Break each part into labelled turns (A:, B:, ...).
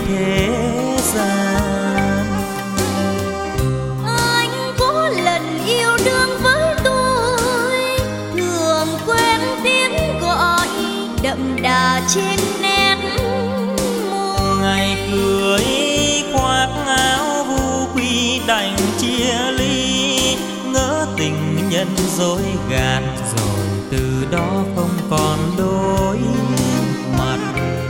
A: thế gian.
B: Anh có lần yêu đương với tôi, thường quen tiếng gọi đậm đà trên nét môi.
A: Ngày cưới khoác áo vu quy đành chia ly, ngỡ tình nhân dối gạt rồi từ đó không còn đôi mặt.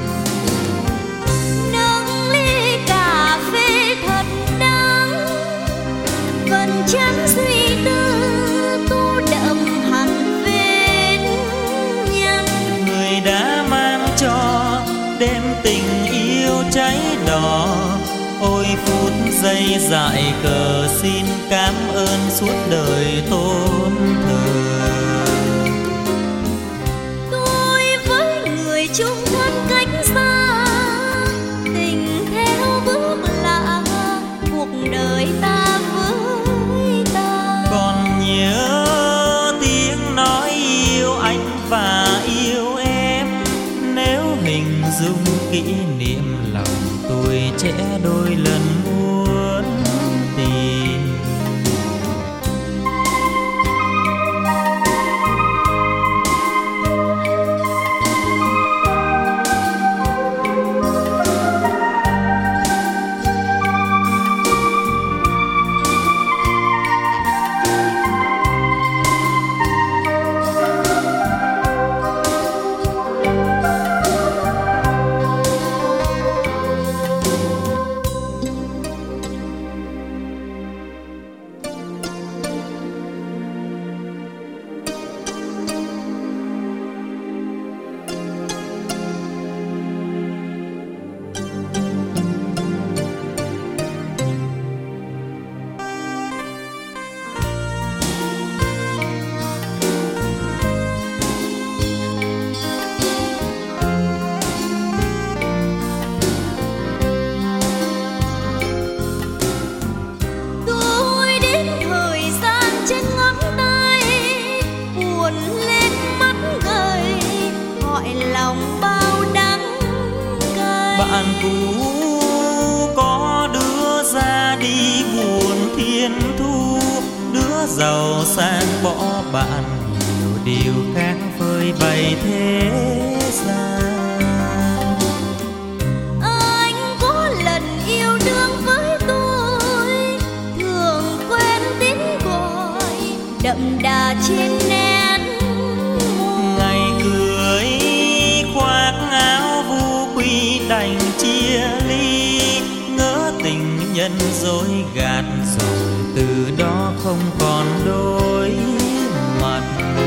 B: Nâng ly cà phê thật đắng, vẫn chẳng suy tư tô đậm hẳn vết nhăn.
A: Người đã mang cho đêm tình yêu cháy đỏ, ôi phút giây dại cờ xin cảm ơn suốt đời tôn thờ.
B: Tôi với người chung thân cách xa, tình theo bước lạ cuộc đời ta với ta.
A: Còn nhớ tiếng nói yêu anh và yêu em, nếu hình dung kỷ niệm lòng tuổi trẻ đôi lần muốn tìm. Bạn cũ có đứa ra đi buồn thiên thu, đứa giàu sang bỏ bạn nhiều điều khác phơi bày thế gian.
B: Anh có lần yêu đương với tôi, thường quen tiếng gọi đậm đà trên nét môi.
A: Ngày cưới khoác áo vu quy đành chia ly, ngỡ tình nhân dối gạt rồi từ đó không còn đôi mặt.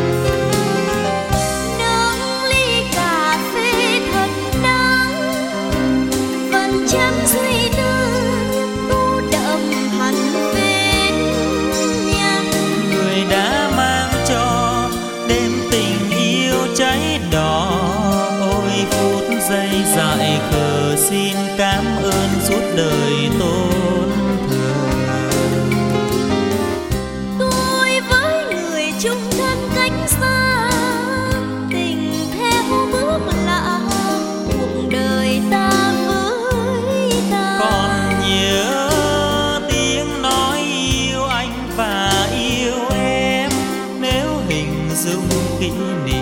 B: Nâng ly cà phê thật đắng, vẫn chẳng suy tư tô đậm hẳn vết nhăn.
A: Người đã mang cho đêm tình yêu cháy đỏ, ôi phút giây dại khờ xin cảm ơn suốt đời tôn thờ.
B: Tôi với người chung thân cách xa, tình theo bước lạ cuộc đời ta với ta.
A: Còn nhớ tiếng nói yêu anh và yêu em, nếu hình dung kỷ niệm